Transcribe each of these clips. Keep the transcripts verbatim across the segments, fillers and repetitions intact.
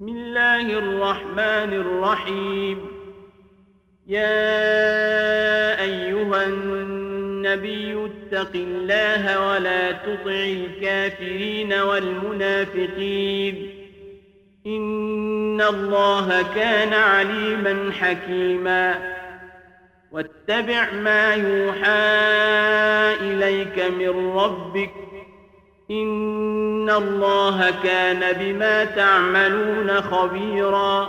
بسم الله الرحمن الرحيم. يا أيها النبي اتق الله ولا تطع الكافرين والمنافقين إن الله كان عليما حكيما. واتبع ما يوحى إليك من ربك إن الله كان بما تعملون خبيرا.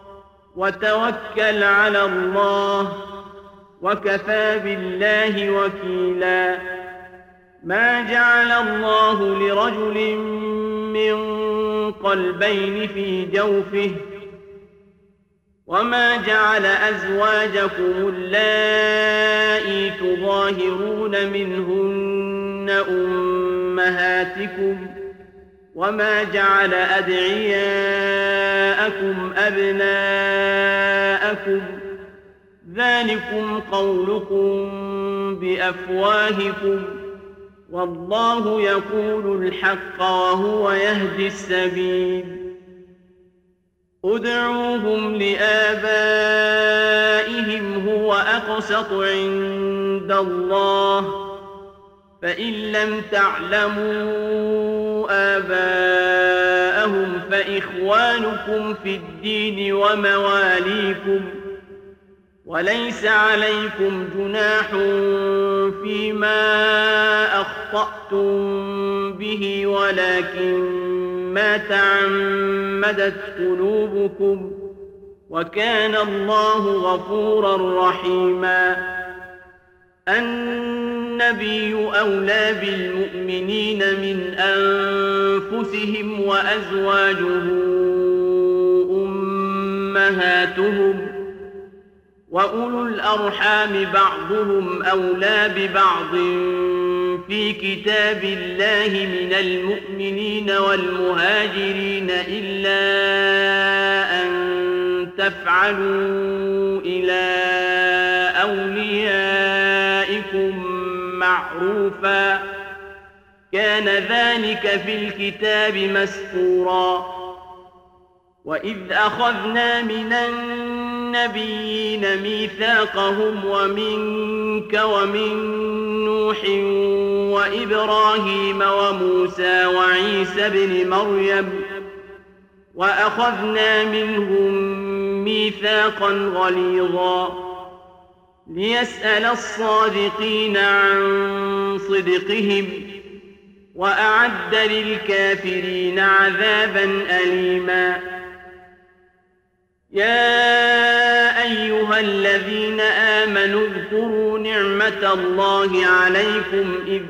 وتوكل على الله وكفى بالله وكيلا. ما جعل الله لرجل من قلبين في جوفه وما جعل أزواجكم اللائي تظاهرون منهن أمهاتكم وما جعل أدعياءكم أبناءكم ذلكم قولكم بأفواهكم والله يقول الحق وهو يهدي السبيل. ادعوهم لآبائهم هو أقسط عند الله فإن لم تعلموا آباءهم فإخوانكم في الدين ومواليكم وليس عليكم جناح فيما أخطأتم به ولكن ما تعمدت قلوبكم وكان الله غفورا رحيما. النبي أولى بالمؤمنين من أنفسهم وأزواجه أمهاتهم وأولو الأرحام بعضهم أولى ببعض في كتاب الله من المؤمنين والمهاجرين إلا أن تفعلوا إلى أوليائكم معروفا كان ذلك في الكتاب مسطورا. وإذ أخذنا من النبيين ميثاقهم ومنك ومن نوح وإبراهيم وموسى وعيسى ابن مريم وأخذنا منهم ميثاقا غليظا ليسأل الصادقين عن صدقهم وأعد للكافرين عذابا أليما. يا أيها الذين آمنوا اذكروا نعمة الله عليكم إذ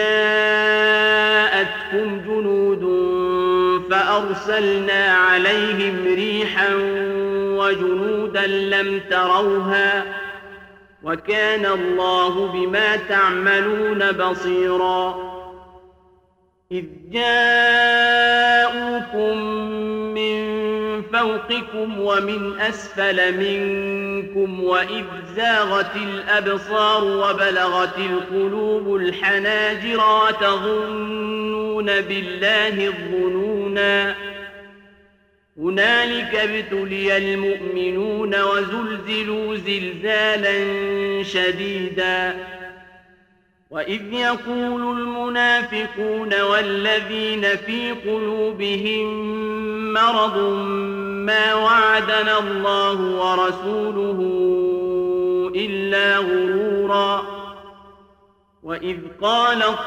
جاءتكم جنود فأرسلنا عليهم ريحا وجنودا لم تروها وكان الله بما تعملون بصيرا. إذ جاءوكم من فوقكم ومن أسفل منكم وإذ زاغت الأبصار وبلغت القلوب الحناجر وتظنون بالله الظنونا هنالك ابتلي المؤمنون وزلزلوا زلزالا شديدا. وإذ يقول المنافقون والذين في قلوبهم مرض ما وعدنا الله ورسوله إلا غرورا. وإذ قالت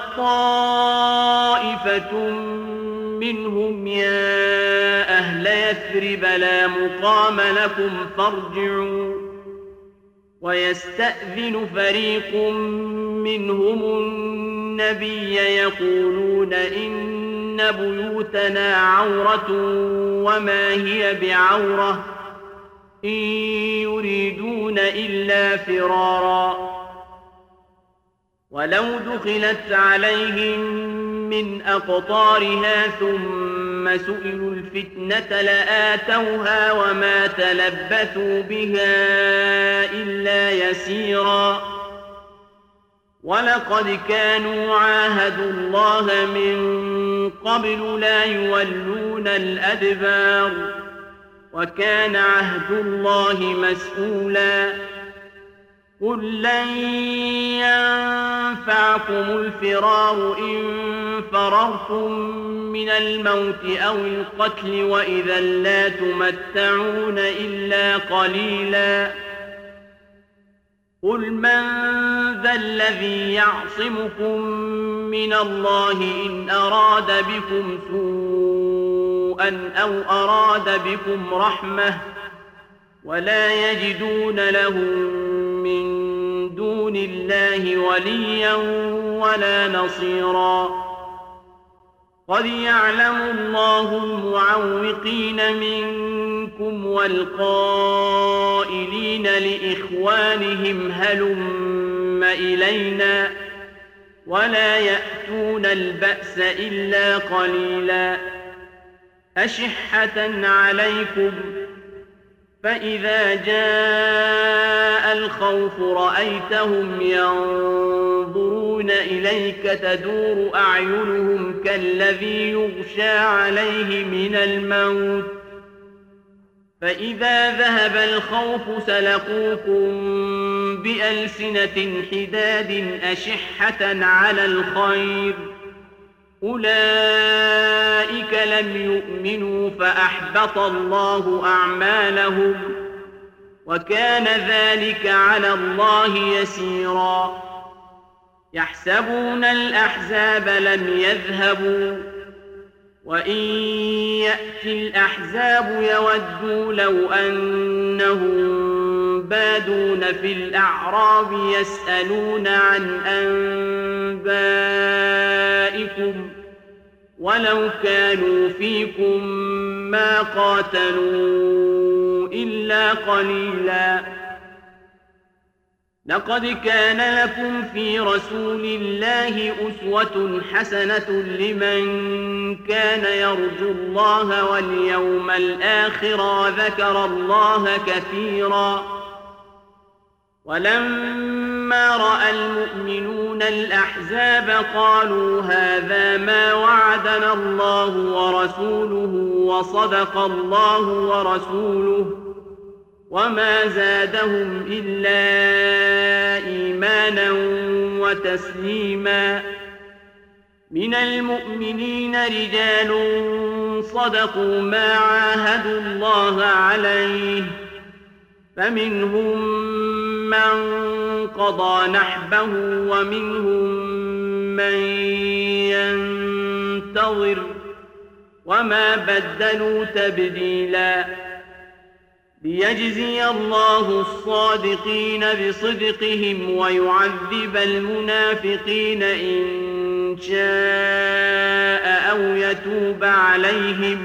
طائفة منهم يا أهل يثرب لا مقام لكم فارجعوا ويستأذن فريق منهم النبي يقولون إن بيوتنا عورة وما هي بعورة إن يريدون إلا فرارا. ولو دخلت عليهم من أقطارها ثم سئلوا الفتنة لآتوها وما تلبثوا بها إلا يسيرا. ولقد كانوا عاهدوا الله من قبل لا يولون الأدبار وكان عهد الله مسؤولا. قل لن ينفعكم الفرار إن فررتم من الموت أو القتل وإذا لا تمتعون إلا قليلا. قل من ذا الذي يعصمكم من الله إن أراد بكم سوءا أو أراد بكم رحمة ولا يجدون لهم من دون الله وليا ولا نصيرا. قد يعلم الله المعوقين منكم والقائلين لإخوانهم هلم إلينا ولا يأتون البأس إلا قليلا. أشحة عليكم فإذا جاء الخوف رأيتهم ينظرون إليك تدور أعينهم كالذي يغشى عليه من الموت فإذا ذهب الخوف سلقوكم بألسنة حداد أشحة على الخير أولئك لم يؤمنوا فأحبط الله أعمالهم وكان ذلك على الله يسيرا. يحسبون الأحزاب لم يذهبوا وإن يأتي الأحزاب يودوا لو أنهم بادون في الأعراب يسألون عن أنبائكم ولو كانوا فيكم ما قاتلوا إلا قليلا. لقد كان لكم في رسول الله أسوة حسنة لمن كان يرجو الله واليوم الآخر وذكر الله كثيرا. ولما رأى المؤمنون الأحزاب قالوا هذا ما وعدنا الله ورسوله وصدق الله ورسوله وما زادهم إلا إيمانا وتسليما. من المؤمنين رجال صدقوا ما عاهدوا الله عليه فمنهم من قضى نحبه ومنهم من ينتظر وما بدلوا تبديلا. ليجزي الله الصادقين بصدقهم ويعذب المنافقين إن شاء أو يتوب عليهم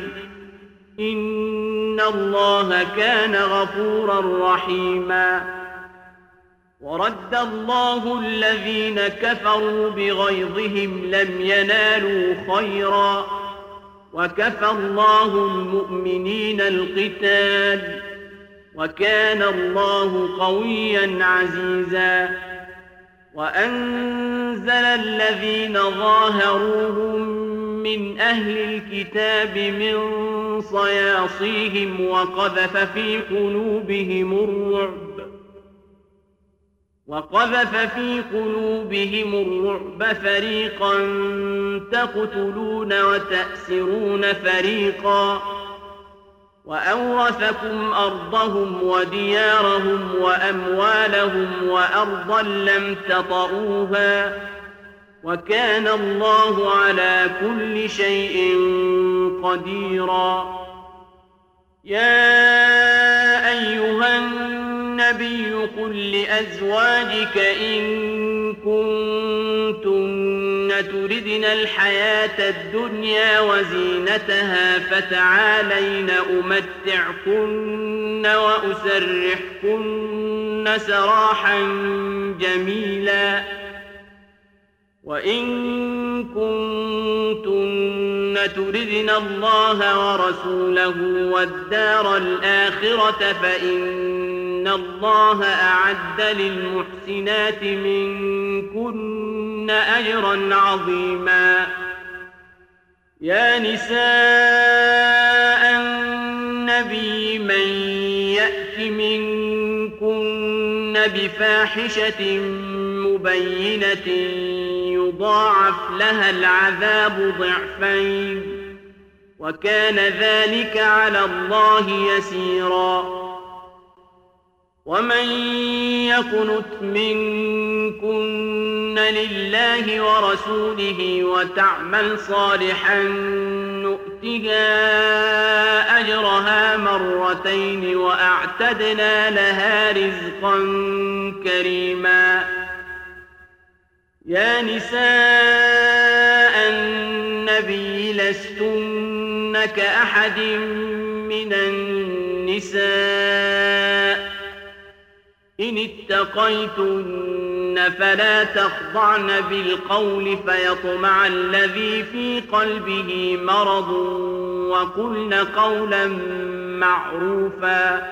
إن الله كان غفورا رحيما. ورد الله الذين كفروا بغيظهم لم ينالوا خيرا وكفى الله المؤمنين القتال وكان الله قويا عزيزا. وأنزل الذين ظاهروهم من أهل الكتاب من صياصيهم وقذف في قلوبهم الرعب وقذف في قلوبهم الرعب فريقا تقتلون وتأسرون فريقا وأورثكم أرضهم وديارهم وأموالهم وأرضا لم تطئوها وكان الله على كل شيء قديرا. يا أيها النبي قل لأزواجك إن كنتن تردن الحياة الدنيا وزينتها فتعالين أمتعكن وأسرحكن سراحا جميلا. وإن كنتن تردن الله ورسوله والدار الآخرة فإن الله أعد للمحسنات منكن أجرا عظيما. يا نساء النبي من يأت منكن بفاحشة مبينة يضاعف لها العذاب ضعفين وكان ذلك على الله يسيرا ومن يقنت منكن لله ورسوله وتعمل صالحا نؤتها أجرها مرتين وأعتدنا لها رزقا كريما يا نساء النبي لستن كأحد من النساء إن اتقيتن فلا تخضعن بالقول فيطمع الذي في قلبه مرض وقلن قولا معروفا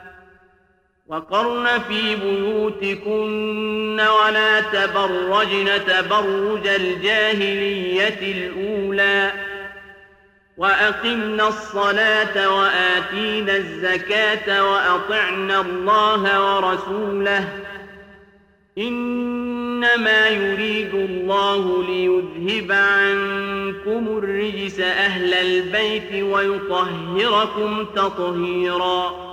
وقرن في بيوتكن ولا تبرجن تبرج الجاهلية الأولى وأقمنا الصلاة وآتينا الزكاة وأطعنا الله ورسوله إنما يريد الله ليذهب عنكم الرجس أهل البيت ويطهركم تطهيرا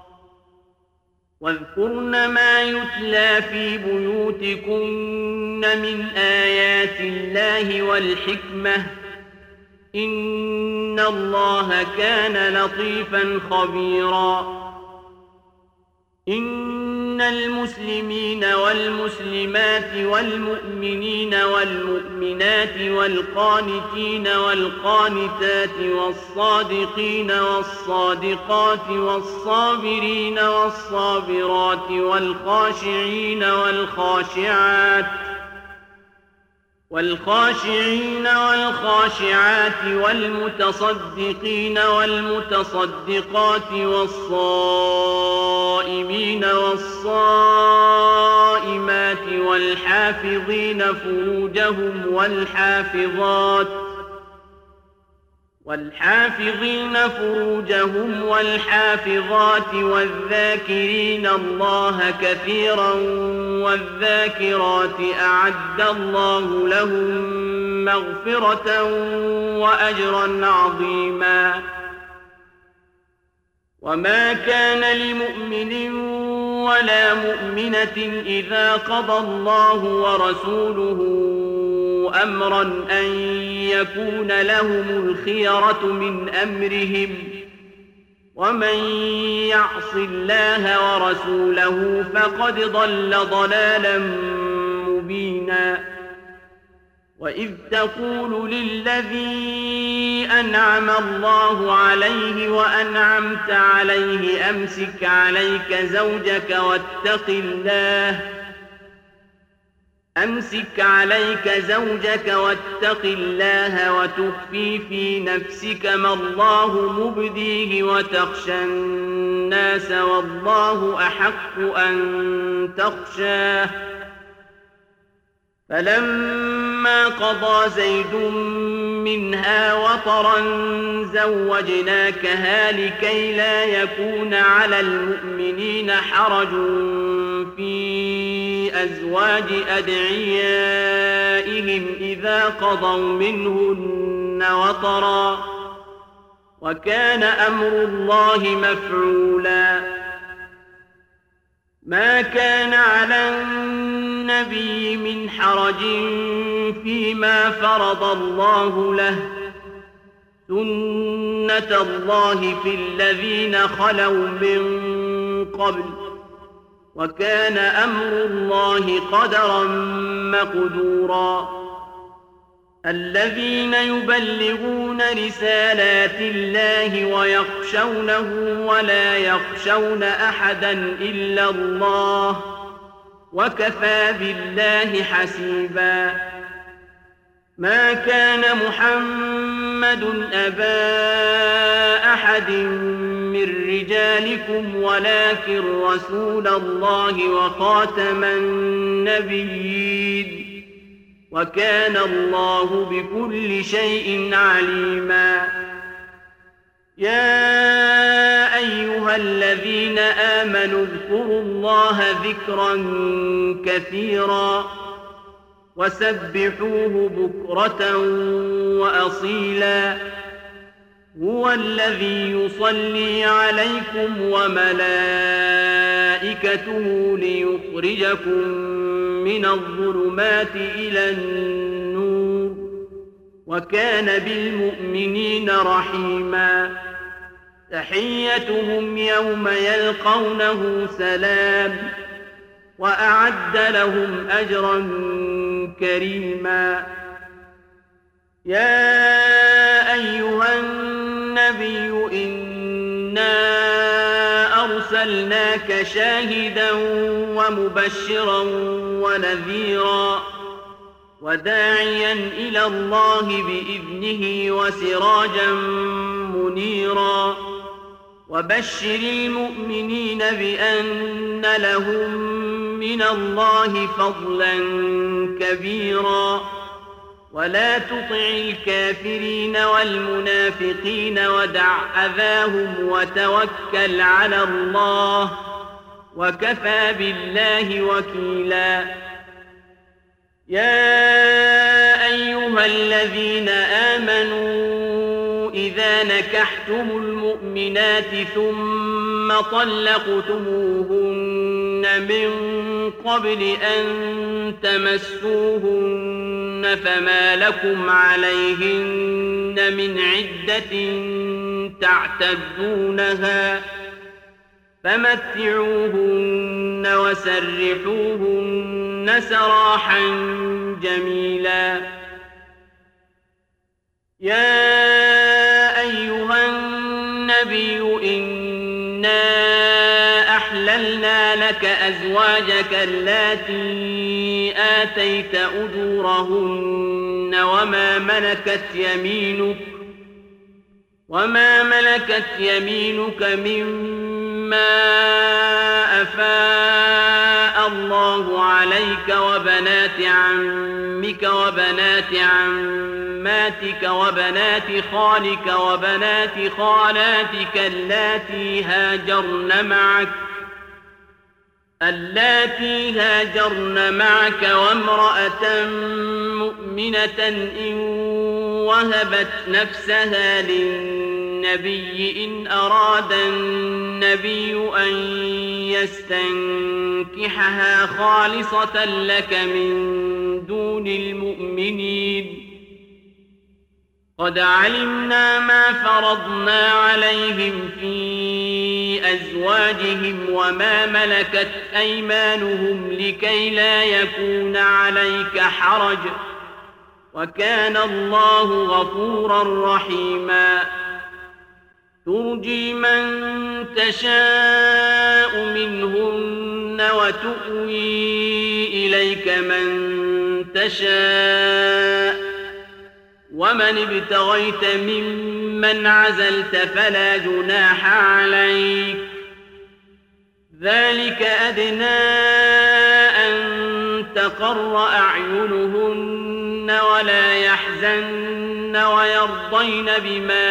واذكرن ما يتلى في بيوتكن من آيات الله والحكمة إن الله كان لطيفا خبيرا إن المسلمين والمسلمات والمؤمنين والمؤمنات والقانتين والقانتات والصادقين والصادقات والصابرين والصابرات والخاشعين والخاشعات والخاشعين والخاشعات والمتصدقين والمتصدقات والصائمين والصائمات والحافظين فروجهم والحافظات والحافظين فروجهم والحافظات والذاكرين الله كثيرا والذاكرات أعد الله لهم مغفرة وأجرا عظيما وما كان لمؤمن ولا مؤمنة إذا قضى الله ورسوله أمرا أن يكون لهم الخيرة من أمرهم ومن يعص الله ورسوله فقد ضل ضلالا مبينا وإذ تقول للذي أنعم الله عليه وأنعمت عليه أمسك عليك زوجك واتق الله أمسك عليك زوجك واتق الله وتخفي في نفسك ما الله مبديه وتخشى الناس والله أحق أن تخشاه فلما قضى زيد منها وطرا زوجناكها لكي لا يكون على المؤمنين حرج في أزواج أدعيائهم إذا قضوا منهن وطرا وكان أمر الله مفعولا ما كان على النبي من حرج فيما فرض الله له سنة الله في الذين خلوا من قبل وكان أمر الله قدرا مقدورا الذين يبلغون رسالات الله ويخشونه ولا يخشون أحدا إلا الله وكفى بالله حسيبا ما كان محمد أبا أحد من رجالكم ولكن رسول الله وخاتم النبيين وكان الله بكل شيء عليما يا أيها الذين آمنوا اذكروا الله ذكرا كثيرا وسبحوه بكرة وأصيلا هو الذي يصلي عليكم وملائكته ليخرجكم من الظلمات إلى النور وكان بالمؤمنين رحيما تحيتهم يوم يلقونه سلام وأعد لهم أجرا كريما يا أيها النبي إنا أرسلناك شاهدا ومبشرا ونذيرا وداعيا إلى الله بإذنه وسراجا منيرا وبشر المؤمنين بأن لهم من الله فضلا كبيرا ولا تطع الكافرين والمنافقين ودع أذاهم وتوكل على الله وكفى بالله وكيلا يا أيها الذين آمنوا إذا نكحتم المؤمنات ثم طلقتموهن من قبل أن تمسوهن فما لكم عليهن من عدة تعتدونها فمتعوهن وسرحوهن سراحا جميلا يا أيها النبي إنا أحللنا لك أزواجك اللاتي آتيت أجورهن وما ملكت يمينك وما ملكت يمينك مما أفاء الله عليك وبنات عمك وبنات عماتك وبنات خالك وبنات خالاتك اللاتي هاجرن معك اللاتي هاجرن معك وامرأة مؤمنة إن وهبت نفسها للنبي إن أراد النبي أن يستنكحها خالصة لك من دون المؤمنين قد علمنا ما فرضنا عليهم في أزواجهم وما ملكت أيمانهم لكي لا يكون عليك حرج وكان الله غفورا رحيما ترجي من تشاء منهن وتؤوي إليك من تشاء ومن ابتغيت ممن عزلت فلا جناح عليك ذلك أدنى أن تقر أعينهن ولا يحزن ويرضين بما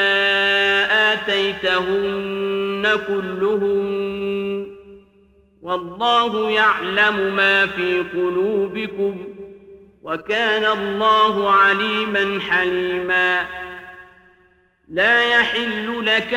آتيتهن كلهن والله يعلم ما في قلوبكم وكان الله عليما حليما لا يحل لك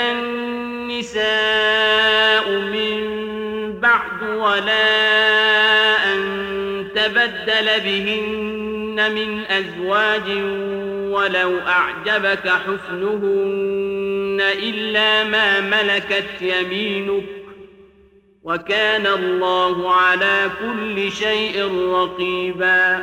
النساء من بعد ولا أن تبدل بهن من أزواج ولو أعجبك حسنهن إلا ما ملكت يمينك وكان الله على كل شيء رقيبا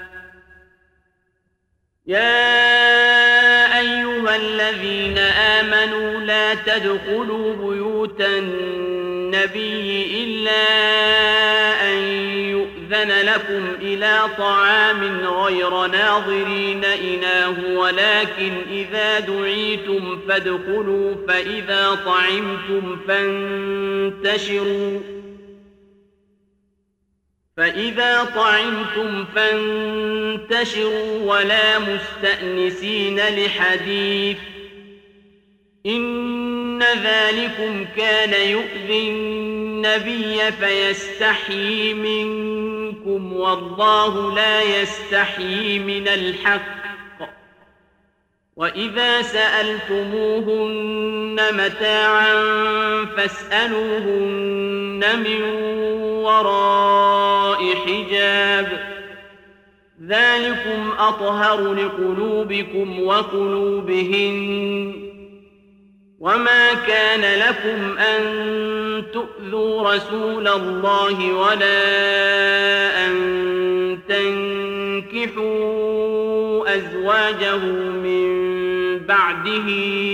يا أيها الذين آمنوا لا تدخلوا بيوت النبي إلا أن يؤذن لكم إلى طعام غير ناظرين إناه ولكن إذا دعيتم فادخلوا فإذا طعمتم فانتشروا فإذا طعمتم فانتشروا ولا مستأنسين لحديث إن إن ذلكم كان يؤذي النبي فيستحيي منكم والله لا يستحيي من الحق وإذا سألتموهن متاعا فاسألوهن من وراء حجاب ذلكم أطهر لقلوبكم وقلوبهن وما كان لكم أن تؤذوا رسول الله ولا أن تنكحوا أزواجه من بعده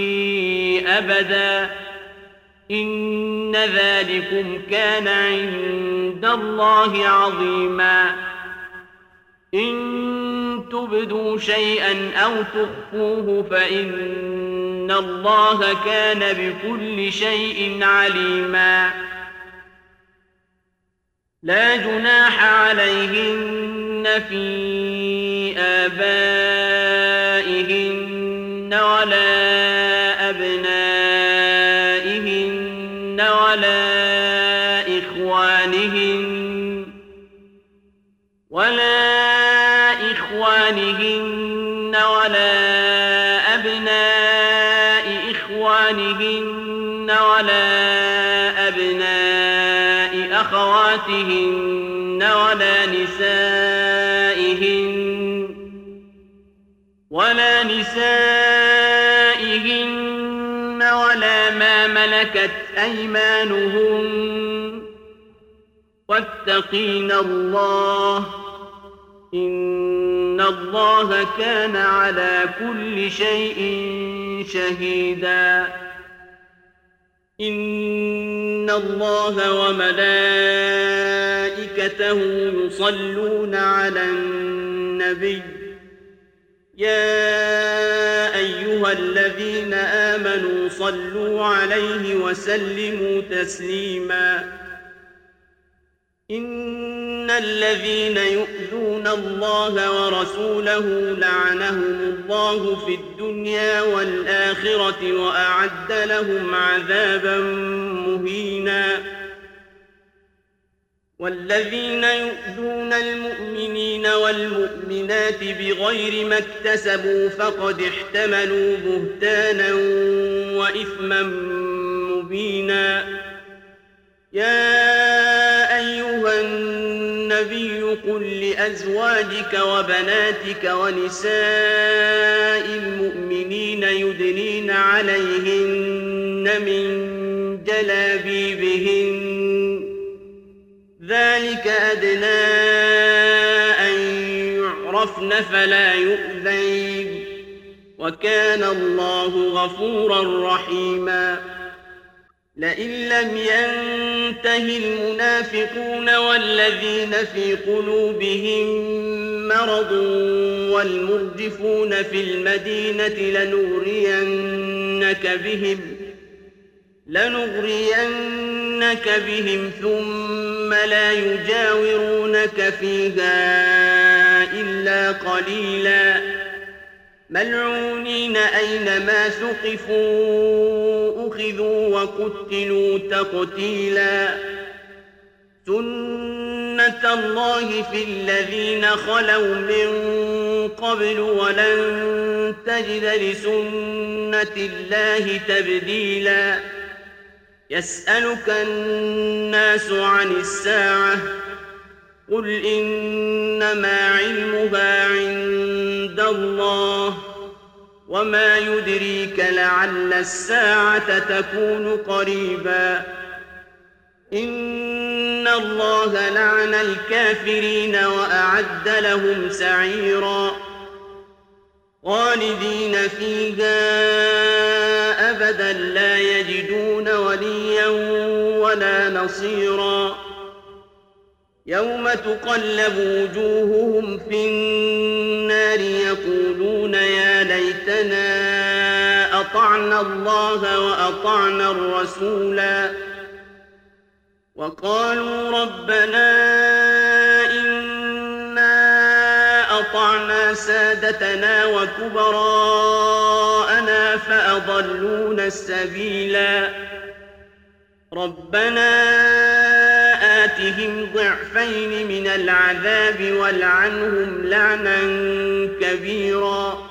أبدا إن ذلكم كان عند الله عظيما إن تبدوا شيئا أو تخفوه فإن الله كان بكل شيء عليما لا جناح عليهن في آبائهن ولا أبنائهن ولا إخوانهن ولا إخوانهن ولا أبناء إخوانهن ولا أبناء أخواتهن ولا نسائهن ولا نسائهن ولا ما ملكت أيمانهن واتقين الله إن الله كان على كل شيء شهيدا إن الله وملائكته يصلون على النبي يا أيها الذين آمنوا صلوا عليه وسلموا تسليما إن الذين يؤذون الله ورسوله لعنهم الله في الدنيا والآخرة وأعد لهم عذابا مهينا والذين يؤذون المؤمنين والمؤمنات بغير ما اكتسبوا فقد احتملوا بهتانا وإثما مبينا يا أيها النبي قل لأزواجك وبناتك ونساء المؤمنين يدنين عليهن من جلابيبهن ذلك أدنى أن يعرفن فلا يؤذين وكان الله غفورا رحيما لئن لم ينته المنافقون والذين في قلوبهم مرض والمرجفون في المدينة لنغرينك بهم لنغرينك بهم ثم لا يجاورونك فيها إلا قليلا ملعونين أينما ثقفوا أخذوا وقتلوا تقتيلا سنة الله في الذين خلوا من قبل ولن تجد لسنة الله تبديلا يسألك الناس عن الساعة قل إنما علمها عند الله وما يدريك لعل الساعة تكون قريبا إن الله لعن الكافرين وأعد لهم سعيرا خالدين فيها أبدا لا يجدون وليا ولا نصيرا يوم تقلب وجوههم في النار يقولون يا ليتنا أطعنا الله وأطعنا الرسولا وقالوا ربنا إنا أطعنا سادتنا وكبراءنا فأضلونا السبيلا ربنا آتهم ضعفين من العذاب والعنهم لعنا كبيرا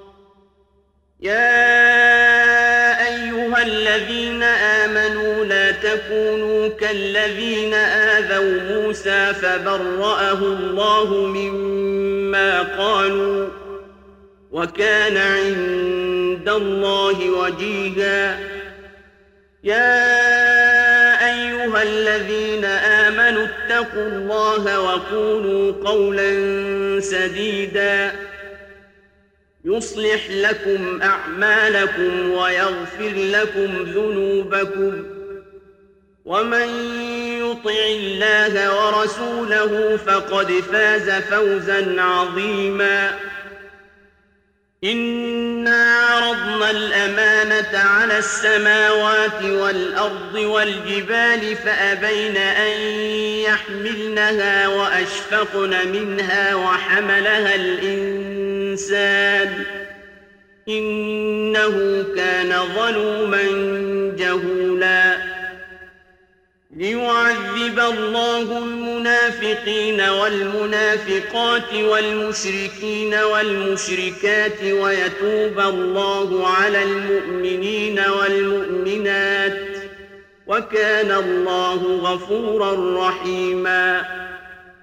يا أيها الذين آمنوا لا تكونوا كالذين آذوا موسى فبرأه الله مما قالوا وكان عند الله وجيها يا أيها الذين آمنوا اتقوا الله وقولوا قولا سديدا يصلح لكم أعمالكم ويغفر لكم ذنوبكم ومن يطع الله ورسوله فقد فاز فوزا عظيما إنا عرضنا الأمانة على السماوات والأرض والجبال فأبين أن يحملنها وأشفقن منها وحملها الإنسان إنه كان ظلوما جهولا ليعذب الله المنافقين والمنافقات والمشركين والمشركات ويتوب الله على المؤمنين والمؤمنات وكان الله غفورا رحيما